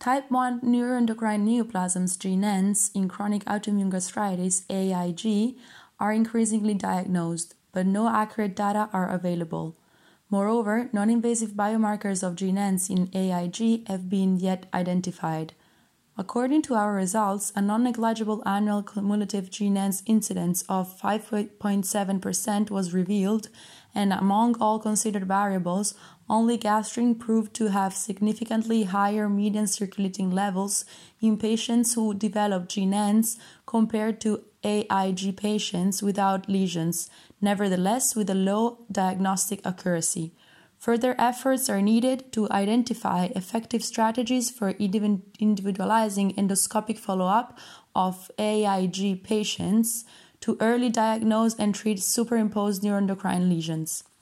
Type 1 neuroendocrine neoplasms, GNENs, in chronic autoimmune gastritis, AIG, are increasingly diagnosed, but no accurate data are available. Moreover, non-invasive biomarkers of GNENs in AIG have been yet identified. According to our results, a non-negligible annual cumulative GNENs incidence of 5.7% was revealed, and among all considered variables, only gastrin proved to have significantly higher median circulating levels in patients who developed GNENs compared to AIG patients without lesions, nevertheless with a low diagnostic accuracy. Further efforts are needed to identify effective strategies for individualizing endoscopic follow-up of AIG patients to early diagnose and treat superimposed neuroendocrine lesions.